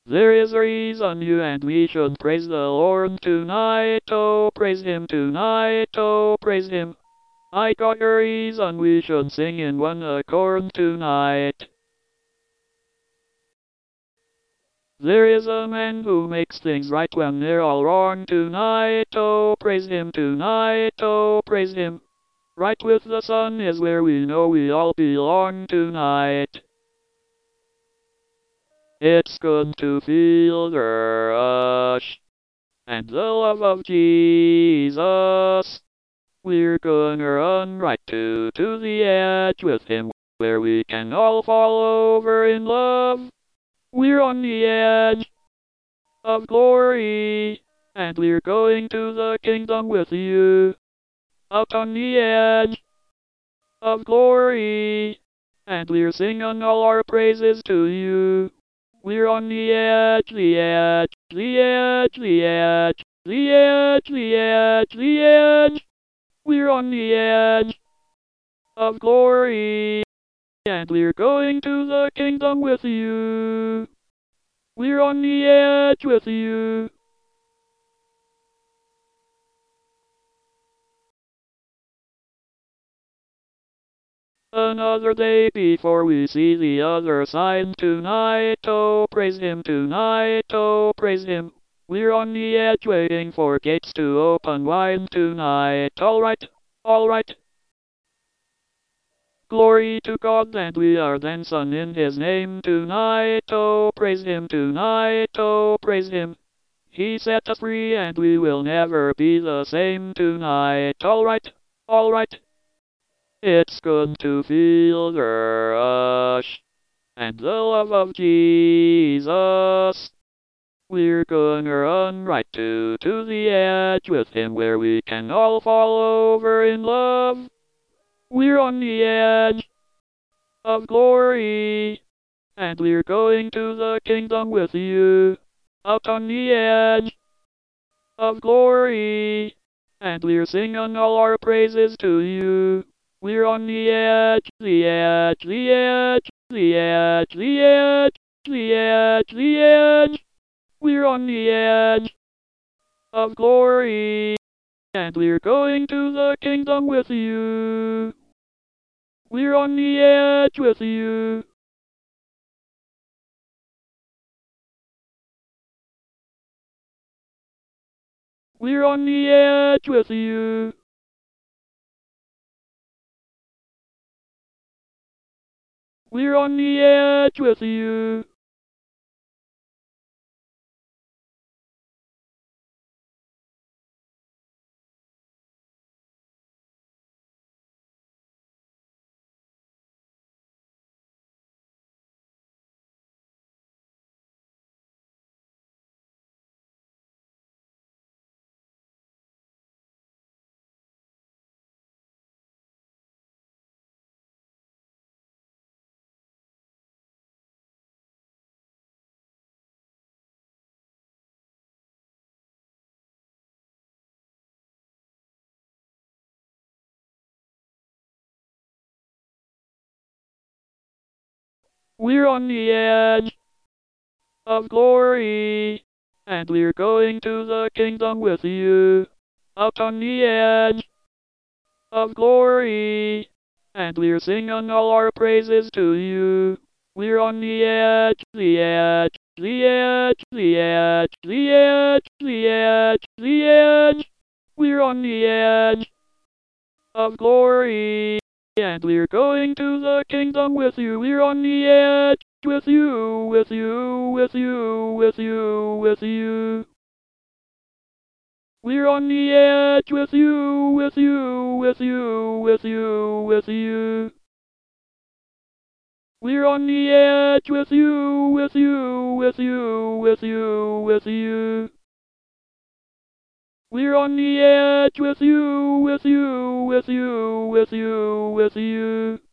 There is a reason you and me should praise the Lord tonight, oh praise Him tonight, oh praise Him. I got a reason we should sing in one accord tonight. There is a man who makes things right when they're all wrong tonight, oh praise Him tonight, oh praise Him. Right with the sun is where we know we all belong tonight. It's good to feel the rush and the love of Jesus. We're gonna run right to the edge with Him, where we can all fall over in love. We're on the edge of glory, and we're going to the kingdom with you. Out on the edge of glory, and we're singing all our praises to you. We're on the edge, the edge, the edge, the edge, the edge, the edge, the edge. We're on the edge of glory, and we're going to the kingdom with you. We're on the edge with you. Another day before we see the other side tonight, oh praise Him tonight, oh praise Him. We're on the edge waiting for gates to open wide tonight, alright, alright. Glory to God, and we are dancing in His name tonight, oh praise Him tonight, oh praise Him. He set us free and we will never be the same tonight, alright, alright. It's good to feel the rush and the love of Jesus. We're gonna run right to the edge with Him, where we can all fall over in love. We're on the edge of glory, and we're going to the kingdom with you. Out on the edge of glory, and we're singing all our praises to you. We're on the edge, the edge, the edge, the edge, the edge, the edge, the edge. We're on the edge of glory, and we're going to the kingdom with you. We're on the edge with you. We're on the edge with you. We're on the edge with you. We're on the edge of glory, and we're going to the kingdom with you. Out on the edge of glory, and we're singing all our praises to you. We're on the edge, the edge, the edge, the edge, the edge, the edge, the edge. We're on the edge of glory, and we're going to the kingdom with you. We're on the edge with you, with you, with you, with you, with you. We're on the edge with you, with you, with you, with you, with you. We're on the edge with you, with you, with you, with you, with you. We're on the edge with you, with you, with you, with you, with you.